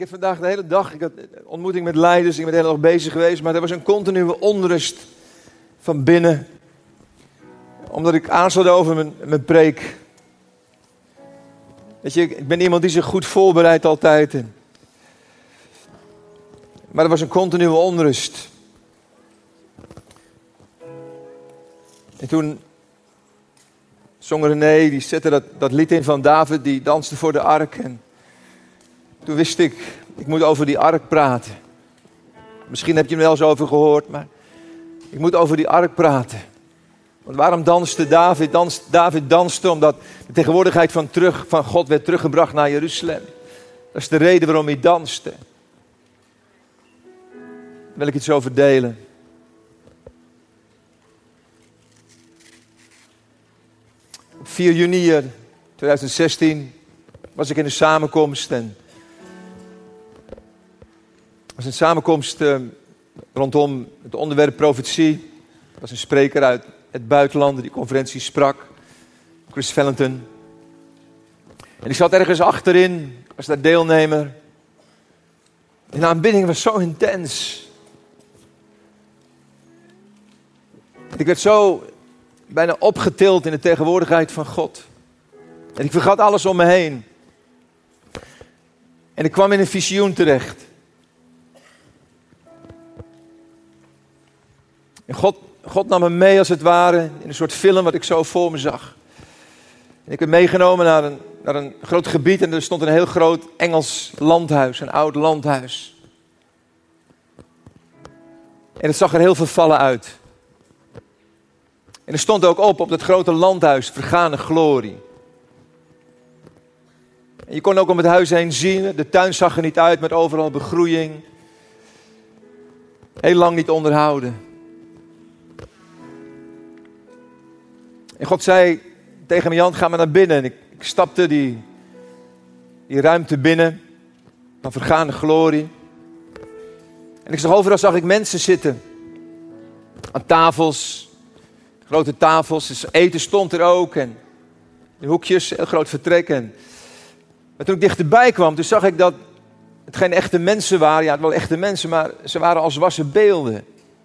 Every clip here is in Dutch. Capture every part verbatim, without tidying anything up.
heb vandaag de hele dag, ik had een ontmoeting met leiders, ik ben de hele dag bezig geweest, maar er was een continue onrust van binnen. Omdat ik aarzelde over mijn, mijn preek. Weet je, ik ben iemand die zich goed voorbereidt altijd. En, maar er was een continue onrust. En toen zong René, die zette dat, dat lied in van David, die danste voor de ark. En toen wist ik, ik moet over die ark praten. Misschien heb je er wel eens over gehoord, maar ik moet over die ark praten. Want waarom danste David? Dans, David danste omdat de tegenwoordigheid van, terug, van God werd teruggebracht naar Jeruzalem. Dat is de reden waarom hij danste. Daar wil ik iets over delen. Op vier juni tweeduizend zestien was ik in een samenkomst. En het was een samenkomst uh, rondom het onderwerp profetie. Er was een spreker uit het buitenland die die conferentie sprak. Chris Valentin. En ik zat ergens achterin, was daar deelnemer. En de aanbidding was zo intens. En ik werd zo bijna opgetild in de tegenwoordigheid van God. En ik vergat alles om me heen. En ik kwam in een visioen terecht. En God, God nam me mee als het ware in een soort film wat ik zo voor me zag. En ik werd meegenomen naar een, naar een groot gebied en er stond een heel groot Engels landhuis, een oud landhuis. En het zag er heel vervallen uit. En er stond ook op, op dat grote landhuis, vergane glorie. En je kon ook om het huis heen zien, de tuin zag er niet uit met overal begroeiing. Heel lang niet onderhouden. En God zei tegen me, Jan, ga maar naar binnen. En ik, ik stapte die, die ruimte binnen van vergane glorie. En ik zag overal zag ik mensen zitten. Aan tafels, grote tafels. Dus eten stond er ook. En in hoekjes, heel groot vertrek. En, maar toen ik dichterbij kwam, toen zag ik dat het geen echte mensen waren. Ja, het wel echte mensen, maar ze waren als wassen beelden.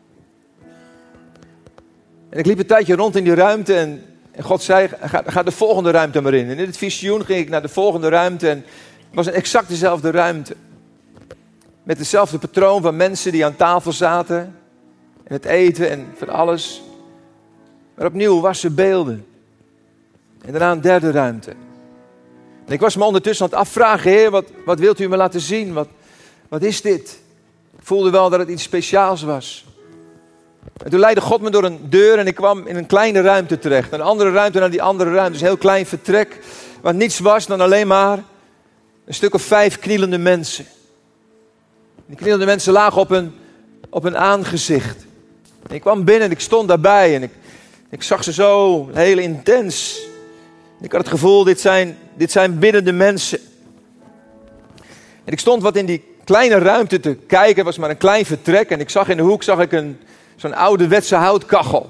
En ik liep een tijdje rond in die ruimte en, en God zei, ga, ga de volgende ruimte maar in. En in het visioen ging ik naar de volgende ruimte en het was een exact dezelfde ruimte. Met dezelfde patroon van mensen die aan tafel zaten. En het eten en van alles. Maar opnieuw wassen beelden. En daarna een derde ruimte. En ik was me ondertussen aan het afvragen, Heer, wat, wat wilt u me laten zien? Wat, wat is dit? Ik voelde wel dat het iets speciaals was. En toen leidde God me door een deur en ik kwam in een kleine ruimte terecht. Een andere ruimte naar die andere ruimte. Dus een heel klein vertrek. Wat niets was dan alleen maar een stuk of vijf knielende mensen. Die knielende mensen lagen op hun, op hun aangezicht. En ik kwam binnen en ik stond daarbij. En ik, ik zag ze zo heel intens. En ik had het gevoel, dit zijn, dit zijn biddende mensen. En ik stond wat in die kleine ruimte te kijken. Het was maar een klein vertrek. En ik zag in de hoek zag ik een... zo'n ouderwetse houtkachel.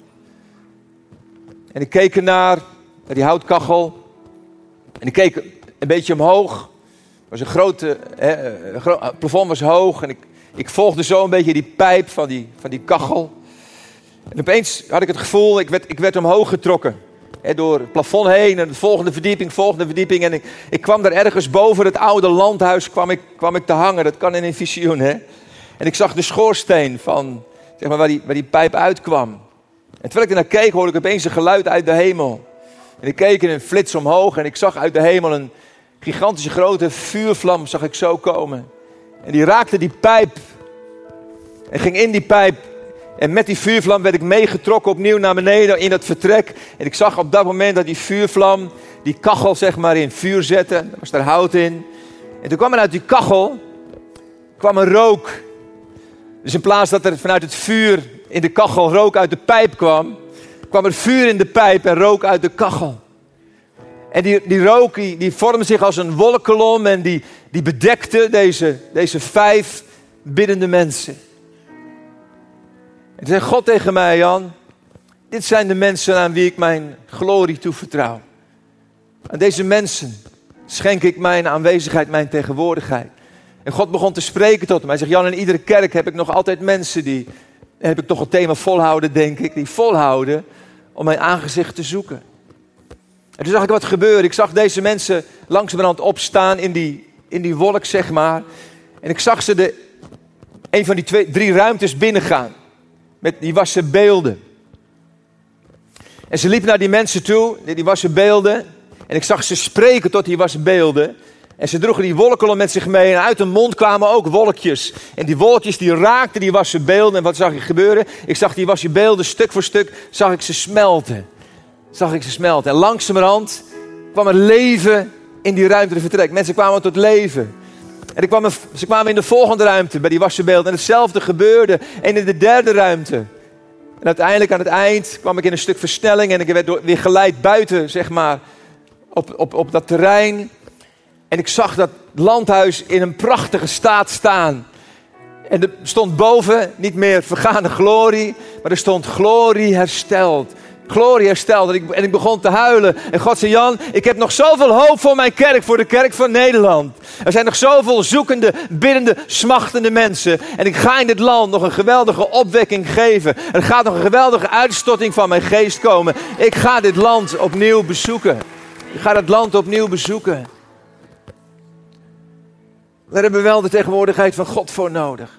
En ik keek ernaar, naar die houtkachel. En ik keek een beetje omhoog. Het was een grote, hè, een gro- het plafond was hoog. En ik, ik volgde zo een beetje die pijp van die, van die kachel. En opeens had ik het gevoel, ik werd, ik werd omhoog getrokken. Hè, door het plafond heen en de volgende verdieping, volgende verdieping. En ik, ik kwam daar ergens boven het oude landhuis kwam ik, kwam ik te hangen. Dat kan in een visioen, hè. En ik zag de schoorsteen van... zeg maar waar die, waar die pijp uitkwam. En terwijl ik er naar keek, hoorde ik opeens een geluid uit de hemel. En ik keek in een flits omhoog en ik zag uit de hemel een gigantische grote vuurvlam, zag ik zo komen. En die raakte die pijp. En ging in die pijp. En met die vuurvlam werd ik meegetrokken opnieuw naar beneden in dat vertrek. En ik zag op dat moment dat die vuurvlam, die kachel zeg maar in vuur zette. Er was daar hout in. En toen kwam er uit die kachel, kwam een rook. Dus in plaats dat er vanuit het vuur in de kachel rook uit de pijp kwam, kwam er vuur in de pijp en rook uit de kachel. En die, die rook die, die vormde zich als een wolkkolom en die, die bedekte deze, deze vijf biddende mensen. En toen zei God tegen mij, Jan, dit zijn de mensen aan wie ik mijn glorie toevertrouw. Aan deze mensen schenk ik mijn aanwezigheid, mijn tegenwoordigheid. En God begon te spreken tot hem. Hij zegt, Jan, in iedere kerk heb ik nog altijd mensen die, heb ik toch het thema volhouden, denk ik, die volhouden om mijn aangezicht te zoeken. En toen zag ik wat gebeuren. Ik zag deze mensen langzamerhand opstaan in die, in die wolk, zeg maar. En ik zag ze de, een van die twee, drie ruimtes binnengaan. Met die wassen beelden. En ze liepen naar die mensen toe, die wassen beelden. En ik zag ze spreken tot die wassen beelden. En ze droegen die wolkolom met zich mee. En uit hun mond kwamen ook wolkjes. En die wolkjes die raakten die wassen beelden. En wat zag ik gebeuren? Ik zag die wassen beelden stuk voor stuk, zag ik ze smelten. Zag ik ze smelten. En langzamerhand kwam er leven in die ruimte te vertrek. Mensen kwamen tot leven. En ik kwam er, ze kwamen in de volgende ruimte bij die wassen beelden. En hetzelfde gebeurde. En in de derde ruimte. En uiteindelijk aan het eind kwam ik in een stuk versnelling. En ik werd door, weer geleid buiten, zeg maar, op, op, op dat terrein. En ik zag dat landhuis in een prachtige staat staan. En er stond boven niet meer vergane glorie, maar er stond glorie hersteld. Glorie hersteld. En ik, en ik begon te huilen. En God zei, Jan, ik heb nog zoveel hoop voor mijn kerk, voor de kerk van Nederland. Er zijn nog zoveel zoekende, biddende, smachtende mensen. En ik ga in dit land nog een geweldige opwekking geven. Er gaat nog een geweldige uitstorting van mijn geest komen. Ik ga dit land opnieuw bezoeken. Ik ga het land opnieuw bezoeken. Daar hebben we wel de tegenwoordigheid van God voor nodig.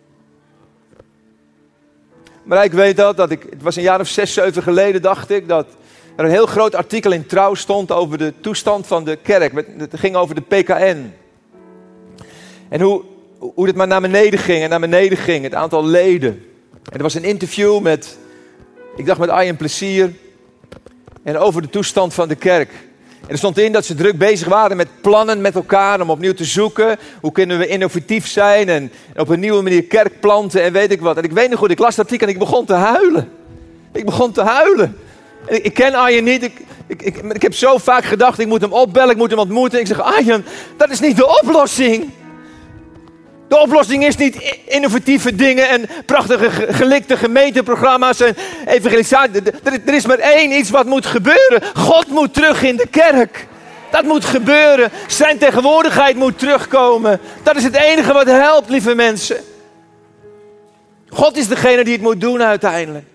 Maar ik weet dat, dat ik, het was een jaar of zes, zeven geleden, dacht ik, dat er een heel groot artikel in Trouw stond over de toestand van de kerk. Het ging over de P K N. En hoe, hoe het maar naar beneden ging en naar beneden ging, het aantal leden. En er was een interview met, ik dacht met Arjen Plezier, en over de toestand van de kerk. En er stond in dat ze druk bezig waren met plannen met elkaar om opnieuw te zoeken. Hoe kunnen we innovatief zijn en op een nieuwe manier kerk planten en weet ik wat. En ik weet nog goed, ik las dat artikel en ik begon te huilen. Ik begon te huilen. En ik, ik ken Arjen niet. Ik, ik, ik, ik heb zo vaak gedacht, ik moet hem opbellen, ik moet hem ontmoeten. Ik zeg, Arjen, dat is niet de oplossing. De oplossing is niet innovatieve dingen en prachtige gelikte gemeenteprogramma's en evangelisatie. Er is maar één iets wat moet gebeuren. God moet terug in de kerk. Dat moet gebeuren. Zijn tegenwoordigheid moet terugkomen. Dat is het enige wat helpt, lieve mensen. God is degene die het moet doen uiteindelijk.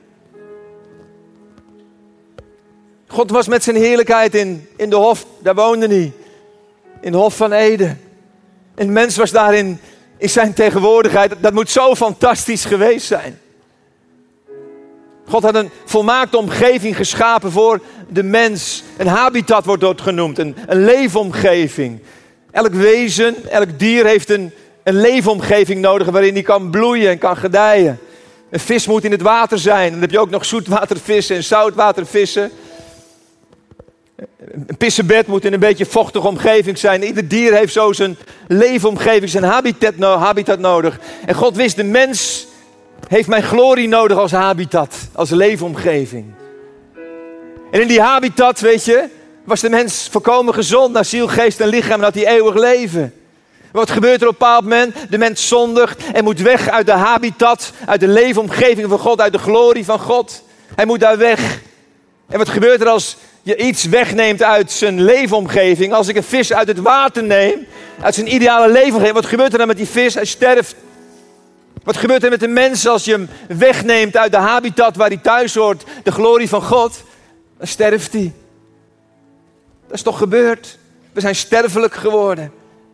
God was met zijn heerlijkheid in, in de hof, daar woonde hij. In de hof van Eden. En de mens was daarin in zijn tegenwoordigheid. Dat moet zo fantastisch geweest zijn. God had een volmaakte omgeving geschapen voor de mens. Een habitat wordt dat genoemd. Een, een leefomgeving. Elk wezen, elk dier heeft een, een leefomgeving nodig waarin die kan bloeien en kan gedijen. Een vis moet in het water zijn. Dan heb je ook nog zoetwatervissen en zoutwatervissen. Een pissebed moet in een beetje vochtige omgeving zijn. Ieder dier heeft zo zijn leefomgeving, zijn habitat, no- habitat nodig. En God wist, de mens heeft mijn glorie nodig als habitat, als leefomgeving. En in die habitat, weet je, was de mens volkomen gezond naar ziel, geest en lichaam en had hij eeuwig leven. Wat gebeurt er op een bepaald moment? De mens zondigt en moet weg uit de habitat, uit de leefomgeving van God, uit de glorie van God. Hij moet daar weg. En wat gebeurt er als je iets wegneemt uit zijn leefomgeving? Als ik een vis uit het water neem, uit zijn ideale leefomgeving, wat gebeurt er dan met die vis? Hij sterft. Wat gebeurt er met de mens als je hem wegneemt uit de habitat waar hij thuis hoort, de glorie van God? Dan sterft hij. Dat is toch gebeurd? We zijn sterfelijk geworden.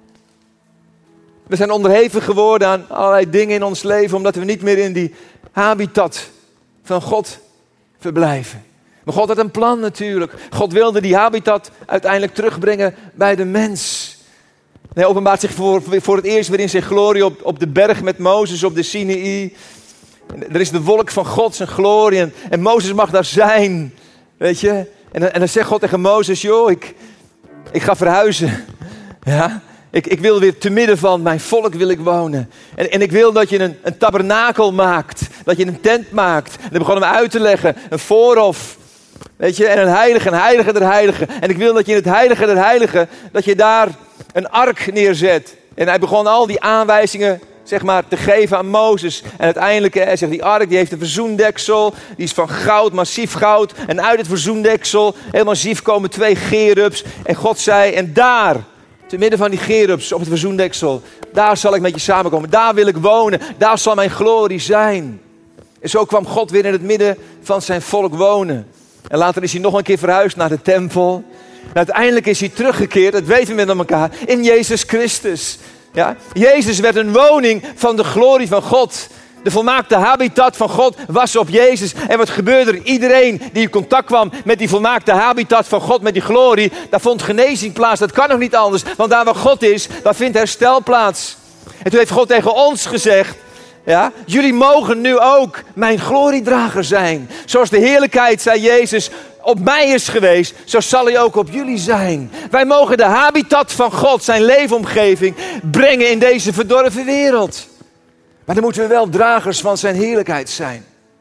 We zijn onderhevig geworden aan allerlei dingen in ons leven, omdat we niet meer in die habitat van God verblijven. Maar God had een plan natuurlijk. God wilde die habitat uiteindelijk terugbrengen bij de mens. Hij openbaart zich voor, voor het eerst weer in zijn glorie op, op de berg met Mozes op de Sinaï. Er is de wolk van God, zijn glorie. En, en Mozes mag daar zijn. Weet je? En, en dan zegt God tegen Mozes, joh, ik, ik ga verhuizen. Ja? Ik, ik wil weer te midden van mijn volk wil ik wonen. En, en ik wil dat je een, een tabernakel maakt. Dat je een tent maakt. En dan begon hem uit te leggen. Een voorhof. Weet je, en een heilige, een heilige der heiligen. En ik wil dat je in het heilige der heiligen, dat je daar een ark neerzet. En hij begon al die aanwijzingen, zeg maar, te geven aan Mozes. En uiteindelijk, hij zegt, die ark die heeft een verzoendeksel. Die is van goud, massief goud. En uit het verzoendeksel, heel massief, komen twee gerubs. En God zei, en daar, Te midden van die gerubs op het verzoendeksel. Daar zal ik met je samenkomen. Daar wil ik wonen. Daar zal mijn glorie zijn. En zo kwam God weer in het midden van zijn volk wonen. En later is hij nog een keer verhuisd naar de tempel. En uiteindelijk is hij teruggekeerd, dat weten we met elkaar, in Jezus Christus. Ja? Jezus werd een woning van de glorie van God. De volmaakte habitat van God was op Jezus. En wat gebeurde er? Iedereen die in contact kwam met die volmaakte habitat van God, met die glorie, daar vond genezing plaats. Dat kan nog niet anders, want daar waar God is, daar vindt herstel plaats. En toen heeft God tegen ons gezegd, ja, jullie mogen nu ook mijn gloriedrager zijn. Zoals de heerlijkheid, zei Jezus, op mij is geweest, zo zal hij ook op jullie zijn. Wij mogen de habitat van God, zijn leefomgeving, brengen in deze verdorven wereld. Maar dan moeten we wel dragers van zijn heerlijkheid zijn.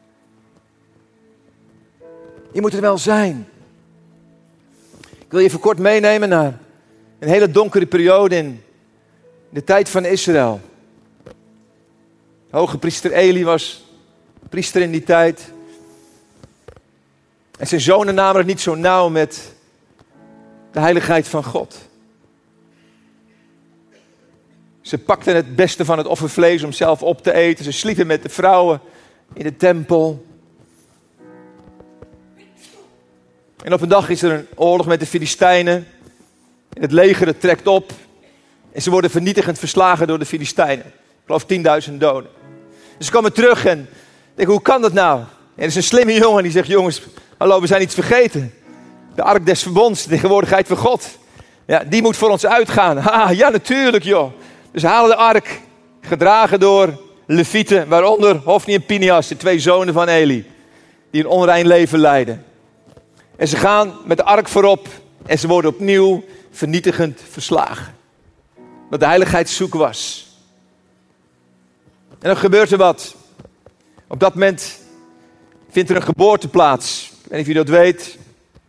Je moet er wel zijn. Ik wil je even kort meenemen naar een hele donkere periode in de tijd van Israël. Hoge priester Eli was priester in die tijd. En zijn zonen namen het niet zo nauw met de heiligheid van God. Ze pakten het beste van het offervlees om zelf op te eten. Ze sliepen met de vrouwen in de tempel. En op een dag is er een oorlog met de Filistijnen. En het leger het trekt op. En ze worden vernietigend verslagen door de Filistijnen. Ik geloof tienduizend doden. Dus ze komen terug en denken, hoe kan dat nou? En er is een slimme jongen die zegt, jongens, hallo, we zijn iets vergeten. De ark des verbonds, de tegenwoordigheid van God. Ja, die moet voor ons uitgaan. Ha, ja, natuurlijk joh. Dus ze halen de ark, gedragen door levieten, waaronder Hofni en Pinias, de twee zonen van Eli, die een onrein leven leiden. En ze gaan met de ark voorop en ze worden opnieuw vernietigend verslagen. Dat de heiligheid zoek was. En dan gebeurt er wat. Op dat moment vindt er een geboorte plaats. Ik weet niet of je dat weet.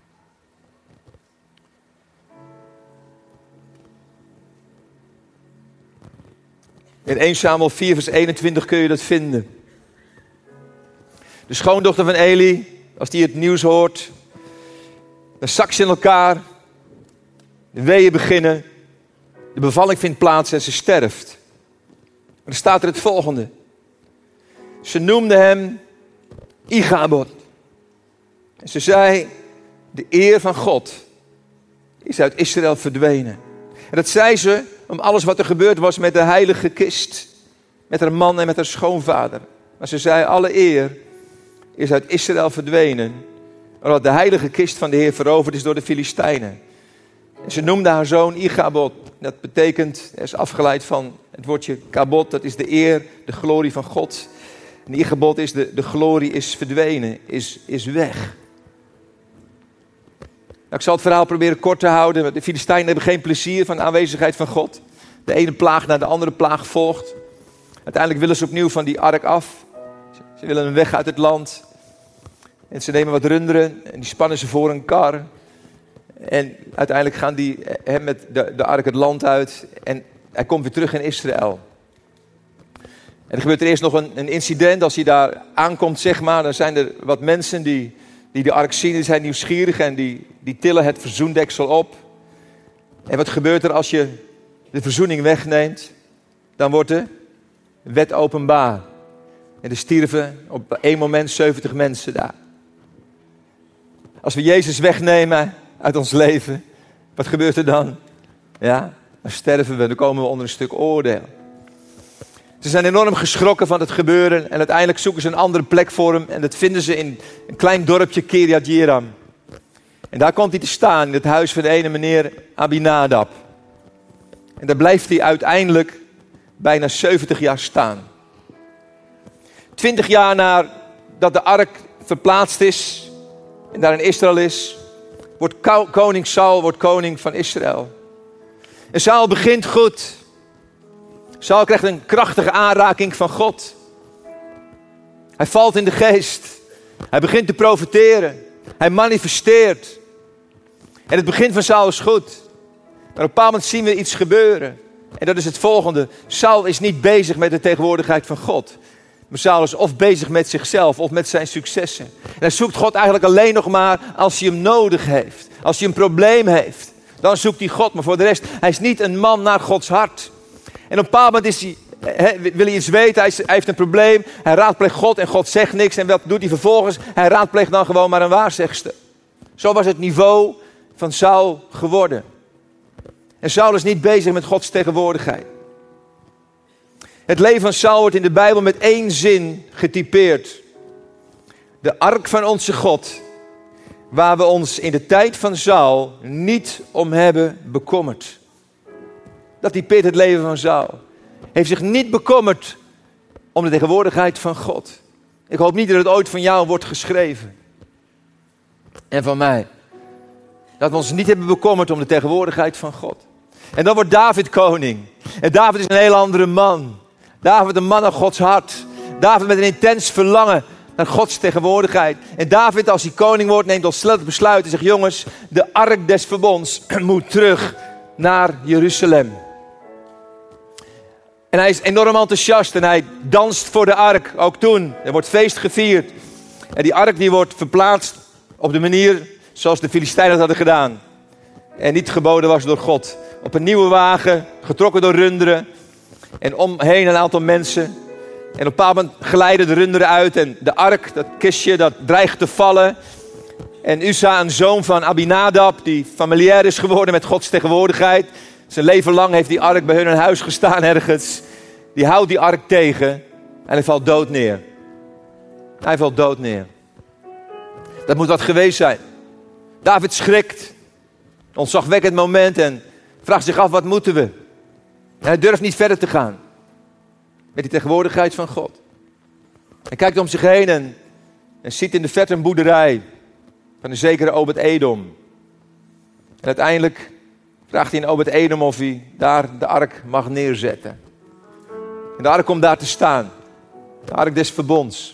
In Eerste Samuel vier vers eenentwintig kun je dat vinden. De schoondochter van Eli, als die het nieuws hoort, dan zakt ze in elkaar. De weeën beginnen. De bevalling vindt plaats en ze sterft. En dan staat er het volgende. Ze noemde hem Ichabod. En ze zei, de eer van God is uit Israël verdwenen. En dat zei ze om alles wat er gebeurd was met de heilige kist. Met haar man en met haar schoonvader. Maar ze zei, alle eer is uit Israël verdwenen. Omdat de heilige kist van de Heer veroverd is door de Filistijnen. En ze noemde haar zoon Ichabod. Dat betekent, er is afgeleid van het woordje kabod. Dat is de eer, de glorie van God. En Ichabod is de, de glorie is verdwenen, is, is weg. Nou, ik zal het verhaal proberen kort te houden. Want de Filistijnen hebben geen plezier van de aanwezigheid van God. De ene plaag naar de andere plaag volgt. Uiteindelijk willen ze opnieuw van die ark af. Ze willen een weg uit het land. En ze nemen wat runderen en die spannen ze voor een kar. En uiteindelijk gaan die hem met de, de ark het land uit. En hij komt weer terug in Israël. En er gebeurt er eerst nog een, een incident. Als hij daar aankomt, zeg maar, dan zijn er wat mensen die, die de ark zien. Die zijn nieuwsgierig en die, die tillen het verzoendeksel op. En wat gebeurt er als je de verzoening wegneemt? Dan wordt de wet openbaar. En er stierven op één moment zeventig mensen daar. Als we Jezus wegnemen uit ons leven, wat gebeurt er dan? Ja, dan sterven we, dan komen we onder een stuk oordeel. Ze zijn enorm geschrokken van het gebeuren en uiteindelijk zoeken ze een andere plek voor hem. En dat vinden ze in een klein dorpje Kiriat Jearim. En daar komt hij te staan in het huis van de ene meneer Abinadab. En daar blijft hij uiteindelijk bijna zeventig jaar staan. Twintig jaar nadat de ark verplaatst is en daar in Israël is, wordt koning Saul wordt koning van Israël. En Saul begint goed. Saul krijgt een krachtige aanraking van God. Hij valt in de geest. Hij begint te profeteren. Hij manifesteert. En het begin van Saul is goed. Maar op een bepaald moment zien we iets gebeuren. En dat is het volgende. Saul is niet bezig met de tegenwoordigheid van God. Maar Saul is of bezig met zichzelf of met zijn successen. En hij zoekt God eigenlijk alleen nog maar als hij hem nodig heeft. Als hij een probleem heeft. Dan zoekt hij God. Maar voor de rest, hij is niet een man naar Gods hart. En op een bepaald moment is hij, he, wil hij iets weten. Hij, is, hij heeft een probleem. Hij raadpleegt God en God zegt niks. En wat doet hij vervolgens? Hij raadpleegt dan gewoon maar een waarzegster. Zo was het niveau van Saul geworden. En Saul is niet bezig met Gods tegenwoordigheid. Het leven van Saul wordt in de Bijbel met één zin getypeerd. De ark van onze God, waar we ons in de tijd van Saul niet om hebben bekommerd. Dat typeert het leven van Saul. Heeft zich niet bekommerd om de tegenwoordigheid van God. Ik hoop niet dat het ooit van jou wordt geschreven. En van mij. Dat we ons niet hebben bekommerd om de tegenwoordigheid van God. En dan wordt David koning. En David is een heel andere man. David een man naar Gods hart. David met een intens verlangen naar Gods tegenwoordigheid. En David, als hij koning wordt, neemt als slot besluit en zegt: jongens, de ark des verbonds moet terug naar Jeruzalem. En hij is enorm enthousiast en hij danst voor de ark. Ook toen, er wordt feest gevierd. En die ark die wordt verplaatst op de manier zoals de Filistijnen dat hadden gedaan. En niet geboden was door God. Op een nieuwe wagen, getrokken door runderen. En omheen een aantal mensen. En op een bepaald moment glijden de runderen uit. En de ark, dat kistje, dat dreigt te vallen. En Uza, een zoon van Abinadab, die familiair is geworden met Gods tegenwoordigheid. Zijn leven lang heeft die ark bij hun in huis gestaan ergens. Die houdt die ark tegen. En hij valt dood neer. Hij valt dood neer. Dat moet wat geweest zijn. David schrikt. Ontzagwekkend moment en vraagt zich af, wat moeten we? En hij durft niet verder te gaan. Met die tegenwoordigheid van God. Hij kijkt om zich heen en, en ziet in de verte een boerderij. Van een zekere Obed-Edom. En uiteindelijk vraagt hij aan Obed-Edom of hij daar de ark mag neerzetten. En de ark komt daar te staan. De ark des verbonds.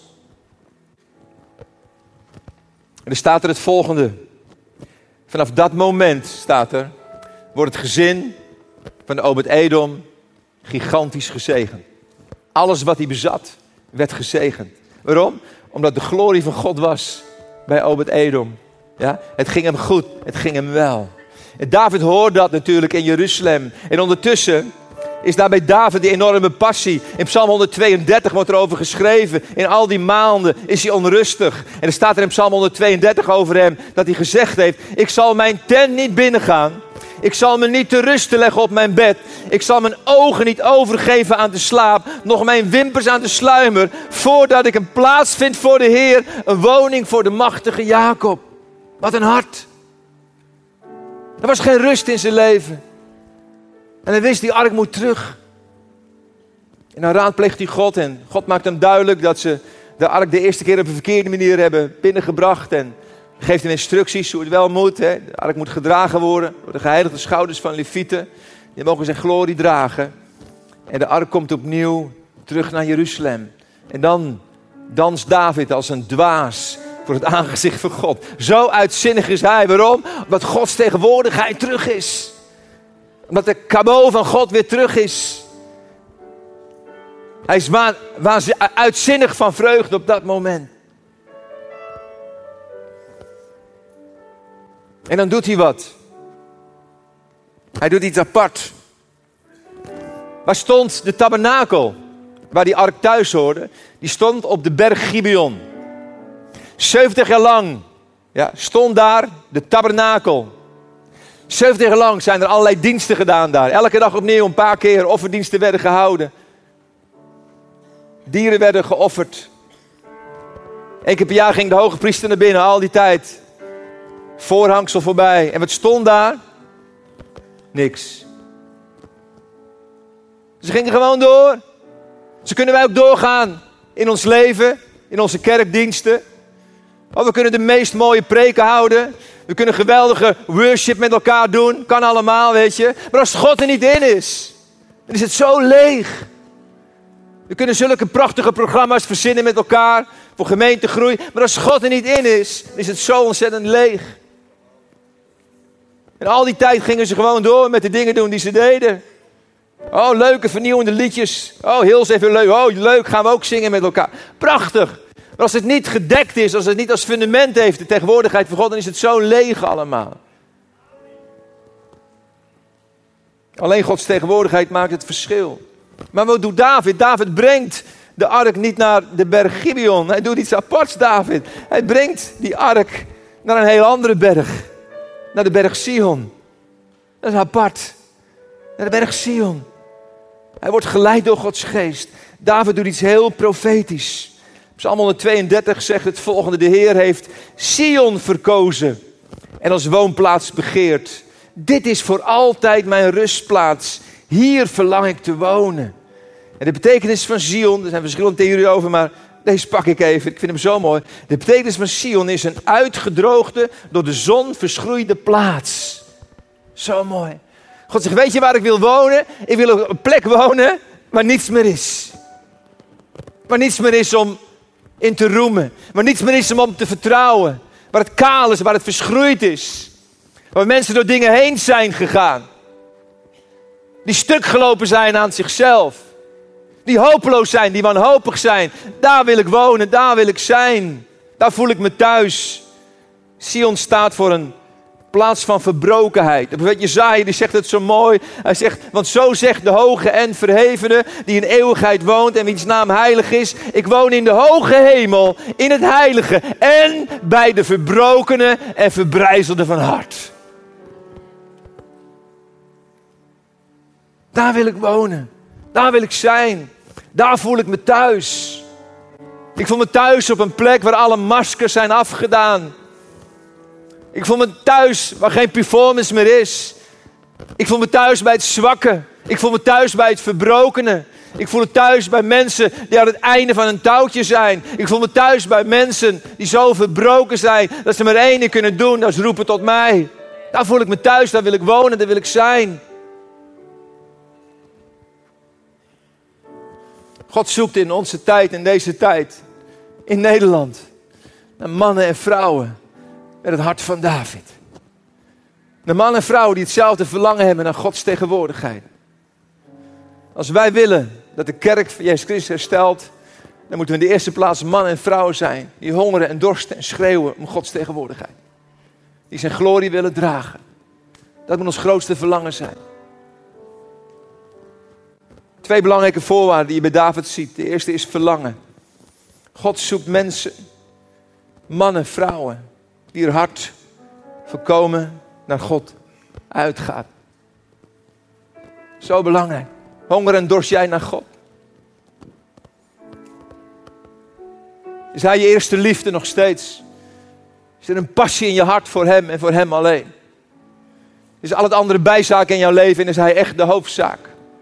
En er staat er het volgende. Vanaf dat moment, staat er, wordt het gezin van de Obed-Edom gigantisch gezegend. Alles wat hij bezat, werd gezegend. Waarom? Omdat de glorie van God was bij Obed-Edom. Ja? Het ging hem goed, het ging hem wel. En David hoort dat natuurlijk in Jeruzalem. En ondertussen is daar bij David die enorme passie. In Psalm honderdtweeëndertig wordt er over geschreven. In al die maanden is hij onrustig. En er staat er in Psalm honderdtweeëndertig over hem dat hij gezegd heeft: ik zal mijn tent niet binnengaan. Ik zal me niet te rusten leggen op mijn bed. Ik zal mijn ogen niet overgeven aan de slaap. Nog mijn wimpers aan de sluimer. Voordat ik een plaats vind voor de Heer. Een woning voor de machtige Jacob. Wat een hart. Er was geen rust in zijn leven. En hij wist, die ark moet terug. En dan raadpleegt hij God. En God maakt hem duidelijk dat ze de ark de eerste keer op een verkeerde manier hebben binnengebracht. En geeft hem instructies hoe het wel moet. Hè. De ark moet gedragen worden door de geheiligde schouders van Levieten. Die mogen zijn glorie dragen. En de ark komt opnieuw terug naar Jeruzalem. En dan danst David als een dwaas voor het aangezicht van God. Zo uitzinnig is hij. Waarom? Omdat Gods tegenwoordigheid terug is. Omdat de kabo van God weer terug is. Hij is waan, waanzinnig, uitzinnig van vreugde op dat moment. En dan doet hij wat. Hij doet iets apart. Waar stond de tabernakel? Waar die ark thuis hoorde. Die stond op de berg Gibeon. zeventig jaar lang ja, stond daar de tabernakel. zeventig jaar lang zijn er allerlei diensten gedaan daar. Elke dag opnieuw een paar keer offerdiensten werden gehouden. Dieren werden geofferd. Eén keer per jaar ging de hoge priester naar binnen, al die tijd. Voorhangsel voorbij. En wat stond daar? Niks. Ze gingen gewoon door. Zo kunnen wij ook doorgaan in ons leven, in onze kerkdiensten. Oh, we kunnen de meest mooie preken houden. We kunnen geweldige worship met elkaar doen. Kan allemaal, weet je. Maar als God er niet in is, dan is het zo leeg. We kunnen zulke prachtige programma's verzinnen met elkaar voor gemeentegroei. Maar als God er niet in is, dan is het zo ontzettend leeg. En al die tijd gingen ze gewoon door met de dingen doen die ze deden. Oh, leuke vernieuwende liedjes. Oh, heel even leuk. Oh, leuk, gaan we ook zingen met elkaar. Prachtig. Maar als het niet gedekt is, als het niet als fundament heeft, de tegenwoordigheid van God, dan is het zo leeg allemaal. Alleen Gods tegenwoordigheid maakt het verschil. Maar wat doet David? David brengt de ark niet naar de berg Gibeon. Hij doet iets aparts, David. Hij brengt die ark naar een heel andere berg. Naar de berg Sion. Dat is apart. Naar de berg Sion. Hij wordt geleid door Gods geest. David doet iets heel profetisch. Psalm honderdtweeëndertig zegt het volgende. De Heer heeft Sion verkozen en als woonplaats begeerd. Dit is voor altijd mijn rustplaats. Hier verlang ik te wonen. En de betekenis van Sion, er zijn verschillende theorieën over, maar deze pak ik even. Ik vind hem zo mooi. De betekenis van Sion is een uitgedroogde, door de zon verschroeide plaats. Zo mooi. God zegt, weet je waar ik wil wonen? Ik wil op een plek wonen waar niets meer is. Waar niets meer is om in te roemen. Waar niets meer is om op te vertrouwen. Waar het kaal is, waar het verschroeid is. Waar mensen door dingen heen zijn gegaan. Die stuk gelopen zijn aan zichzelf. Die hopeloos zijn, die wanhopig zijn. Daar wil ik wonen, daar wil ik zijn. Daar voel ik me thuis. Sion staat voor een plaats van verbrokenheid. De profeet Jesaja die zegt het zo mooi. Hij zegt, want zo zegt de hoge en verhevene, die in eeuwigheid woont en wiens naam heilig is. Ik woon in de hoge hemel, in het heilige en bij de verbrokenen en verbrijzelden van hart. Daar wil ik wonen. Daar wil ik zijn. Daar voel ik me thuis. Ik voel me thuis op een plek waar alle maskers zijn afgedaan. Ik voel me thuis waar geen performance meer is. Ik voel me thuis bij het zwakke. Ik voel me thuis bij het verbrokene. Ik voel me thuis bij mensen die aan het einde van een touwtje zijn. Ik voel me thuis bij mensen die zo verbroken zijn dat ze maar één ding kunnen doen, dat is roepen tot mij. Daar voel ik me thuis, daar wil ik wonen, daar wil ik zijn. God zoekt in onze tijd, in deze tijd, in Nederland, naar mannen en vrouwen met het hart van David. Naar mannen en vrouwen die hetzelfde verlangen hebben naar Gods tegenwoordigheid. Als wij willen dat de kerk van Jezus Christus herstelt, dan moeten we in de eerste plaats mannen en vrouwen zijn die hongeren en dorsten en schreeuwen om Gods tegenwoordigheid. Die zijn glorie willen dragen. Dat moet ons grootste verlangen zijn. Twee belangrijke voorwaarden die je bij David ziet. De eerste is verlangen. God zoekt mensen, mannen, vrouwen, die er hart volkomen naar God uitgaat. Zo belangrijk. Honger en dorst jij naar God? Is Hij je eerste liefde nog steeds? Is er een passie in je hart voor Hem en voor Hem alleen? Is al het andere bijzaak in jouw leven en is Hij echt de hoofdzaak?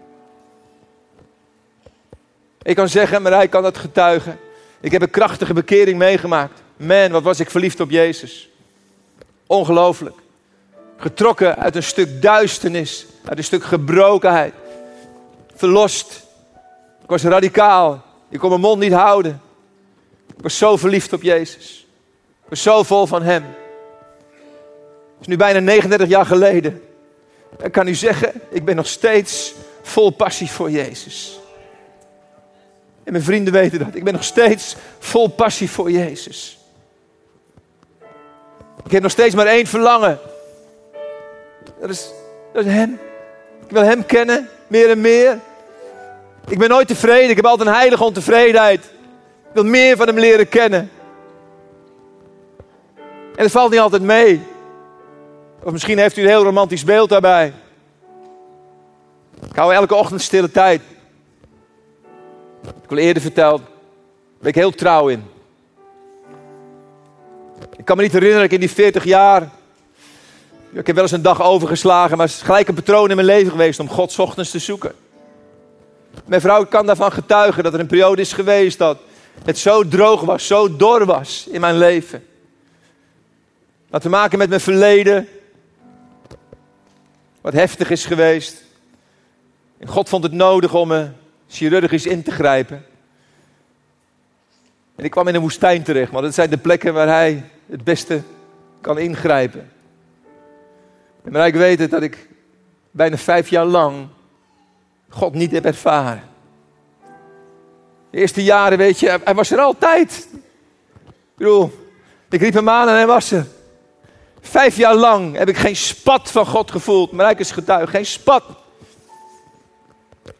Ik kan zeggen, maar Hij kan dat getuigen. Ik heb een krachtige bekering meegemaakt. Man, wat was ik verliefd op Jezus. Ongelooflijk. Getrokken uit een stuk duisternis. Uit een stuk gebrokenheid. Verlost. Ik was radicaal. Ik kon mijn mond niet houden. Ik was zo verliefd op Jezus. Ik was zo vol van Hem. Het is nu bijna negenendertig jaar geleden. Ik kan u zeggen, ik ben nog steeds vol passie voor Jezus. En mijn vrienden weten dat. Ik ben nog steeds vol passie voor Jezus. Ik heb nog steeds maar één verlangen. Dat is, dat is Hem. Ik wil Hem kennen, meer en meer. Ik ben nooit tevreden. Ik heb altijd een heilige ontevredenheid. Ik wil meer van Hem leren kennen. En het valt niet altijd mee. Of misschien heeft u een heel romantisch beeld daarbij. Ik hou elke ochtend stille tijd. Ik al eerder verteld, daar ben ik heel trouw in. Ik kan me niet herinneren dat ik in die veertig jaar... Ik heb wel eens een dag overgeslagen, maar het is gelijk een patroon in mijn leven geweest om God 's ochtends te zoeken. Mijn vrouw kan daarvan getuigen dat er een periode is geweest dat het zo droog was, zo dor was in mijn leven. Dat had te maken met mijn verleden, wat heftig is geweest. En God vond het nodig om me chirurgisch in te grijpen. En ik kwam in een woestijn terecht, maar dat zijn de plekken waar Hij het beste kan ingrijpen. En maar ik weet het dat ik bijna vijf jaar lang God niet heb ervaren. De eerste jaren, weet je, Hij was er altijd. Ik bedoel, ik riep Hem aan en Hij was er. Vijf jaar lang heb ik geen spat van God gevoeld. Maar Hij is getuige, geen spat.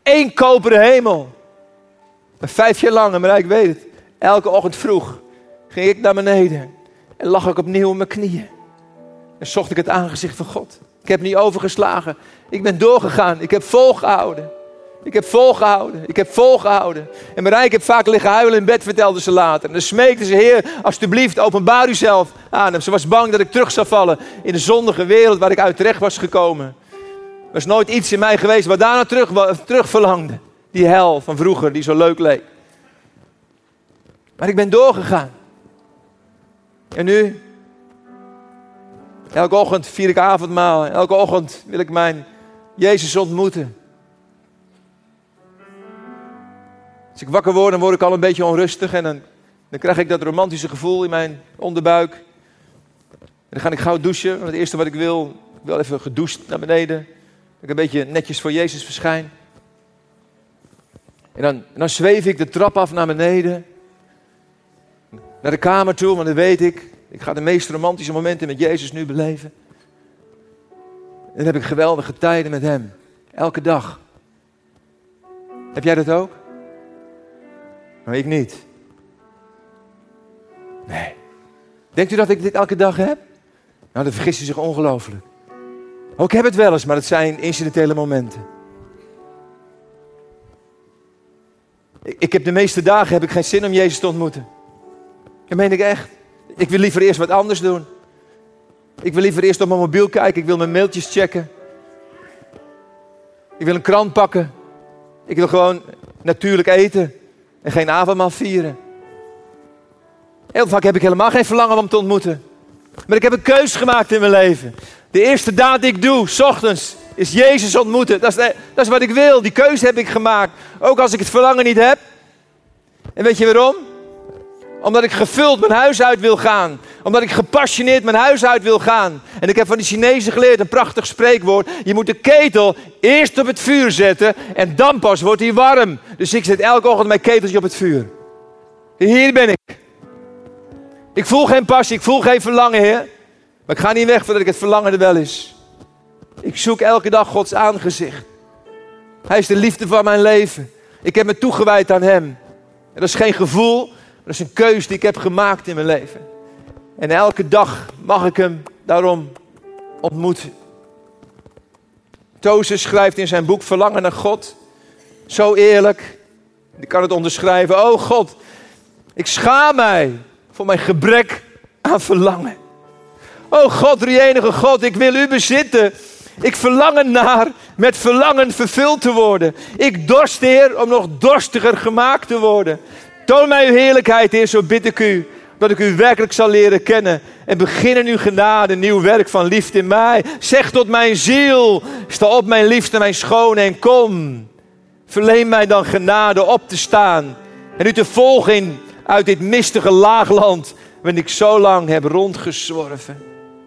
één koperen hemel. Maar vijf jaar lang, en maar ik weet het, elke ochtend vroeg ging ik naar beneden en lag ik opnieuw op mijn knieën. En zocht ik het aangezicht van God. Ik heb niet overgeslagen. Ik ben doorgegaan. Ik heb volgehouden. Ik heb volgehouden. Ik heb volgehouden. En Marijke heb vaak liggen huilen in bed, vertelde ze later. En dan smeekte ze, Heer, alsjeblieft, openbaar u zelf aan hem. Ze was bang dat ik terug zou vallen in de zondige wereld waar ik uit terecht was gekomen. Er was nooit iets in mij geweest wat daarna terug, terug verlangde. Die hel van vroeger, die zo leuk leek. Maar ik ben doorgegaan. En nu? Elke ochtend vier ik avondmaal. Elke ochtend wil ik mijn Jezus ontmoeten. Als ik wakker word, dan word ik al een beetje onrustig. En dan, dan krijg ik dat romantische gevoel in mijn onderbuik. En dan ga ik gauw douchen. Want het eerste wat ik wil, ik wil even gedoucht naar beneden. Dat ik een beetje netjes voor Jezus verschijn. En dan, en dan zweef ik de trap af naar beneden. Naar de kamer toe, want dan weet ik, ik ga de meest romantische momenten met Jezus nu beleven. En dan heb ik geweldige tijden met hem. Elke dag. Heb jij dat ook? Maar ik niet. Nee. Denkt u dat ik dit elke dag heb? Nou, dan vergist u zich ongelooflijk. Ook ik heb het wel eens, maar het zijn incidentele momenten. Ik, ik heb de meeste dagen heb ik geen zin om Jezus te ontmoeten. Dat meen ik echt. Ik wil liever eerst wat anders doen. Ik wil liever eerst op mijn mobiel kijken. Ik wil mijn mailtjes checken. Ik wil een krant pakken. Ik wil gewoon natuurlijk eten. En geen avondmaal vieren. Heel vaak heb ik helemaal geen verlangen om te ontmoeten. Maar ik heb een keus gemaakt in mijn leven. De eerste daad die ik doe, 's ochtends, is Jezus ontmoeten. Dat is, de, dat is wat ik wil. Die keuze heb ik gemaakt. Ook als ik het verlangen niet heb. En weet je waarom? Omdat ik gevuld mijn huis uit wil gaan. Omdat ik gepassioneerd mijn huis uit wil gaan. En ik heb van die Chinezen geleerd een prachtig spreekwoord. Je moet de ketel eerst op het vuur zetten. En dan pas wordt hij warm. Dus ik zet elke ochtend mijn keteltje op het vuur. Hier ben ik. Ik voel geen passie, ik voel geen verlangen, Heer. Maar ik ga niet weg voordat ik het verlangen er wel is. Ik zoek elke dag Gods aangezicht. Hij is de liefde van mijn leven. Ik heb me toegewijd aan hem. En dat is geen gevoel, dat is een keuze die ik heb gemaakt in mijn leven. En elke dag mag ik hem daarom ontmoeten. Tozer schrijft in zijn boek Verlangen naar God. Zo eerlijk. Ik kan het onderschrijven. Oh God, ik schaam mij voor mijn gebrek aan verlangen. Oh God, drie-enige God, ik wil u bezitten. Ik verlang ernaar met verlangen vervuld te worden. Ik dorst, Heer, om nog dorstiger gemaakt te worden. Toon mij uw heerlijkheid, Heer, zo bid ik u. Dat ik u werkelijk zal leren kennen. En begin in uw genade, een nieuw werk van liefde in mij. Zeg tot mijn ziel, sta op mijn liefste, mijn schone en kom. Verleen mij dan genade op te staan. En u te volgen in, uit dit mistige laagland. Waarin ik zo lang heb rondgezworven.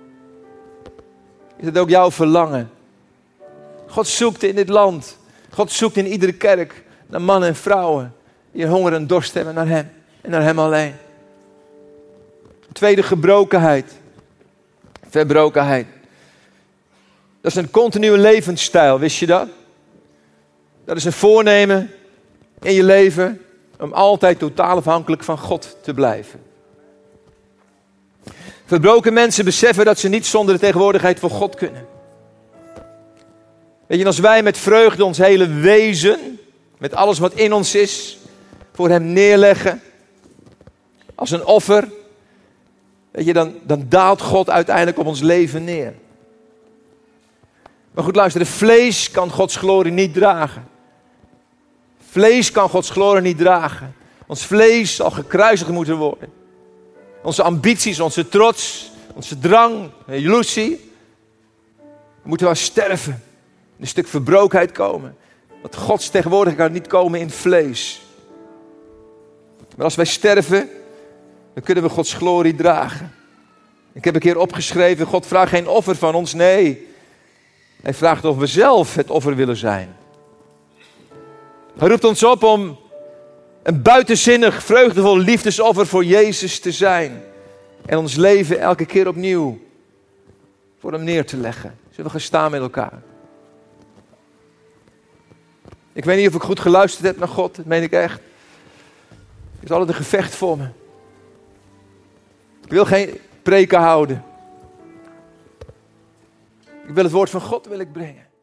Is het ook jouw verlangen? God zoekt in dit land. God zoekt in iedere kerk naar mannen en vrouwen. Die honger en dorst hebben naar hem. En naar hem alleen. Tweede, gebrokenheid. Verbrokenheid. Dat is een continue levensstijl, wist je dat? Dat is een voornemen in je leven om altijd totaal afhankelijk van God te blijven. Verbroken mensen beseffen dat ze niet zonder de tegenwoordigheid van God kunnen. Weet je, als wij met vreugde ons hele wezen, met alles wat in ons is, voor hem neerleggen, als een offer, weet je, dan, dan daalt God uiteindelijk op ons leven neer. Maar goed, luister, de vlees kan Gods glorie niet dragen. Vlees kan Gods glorie niet dragen. Ons vlees zal gekruisigd moeten worden. Onze ambities, onze trots, onze drang, jaloezie, moeten wel sterven. Een stuk verbrokenheid komen. Want Gods tegenwoordigheid kan niet komen in het vlees. Maar als wij sterven, dan kunnen we Gods glorie dragen. Ik heb een keer opgeschreven, God vraagt geen offer van ons, nee. Hij vraagt of we zelf het offer willen zijn. Hij roept ons op om een buitenzinnig, vreugdevol liefdesoffer voor Jezus te zijn. En ons leven elke keer opnieuw voor hem neer te leggen. Zullen we gaan staan met elkaar? Ik weet niet of ik goed geluisterd heb naar God. Dat meen ik echt. Het is altijd een gevecht voor me. Ik wil geen preken houden. Ik wil het woord van God wil ik brengen.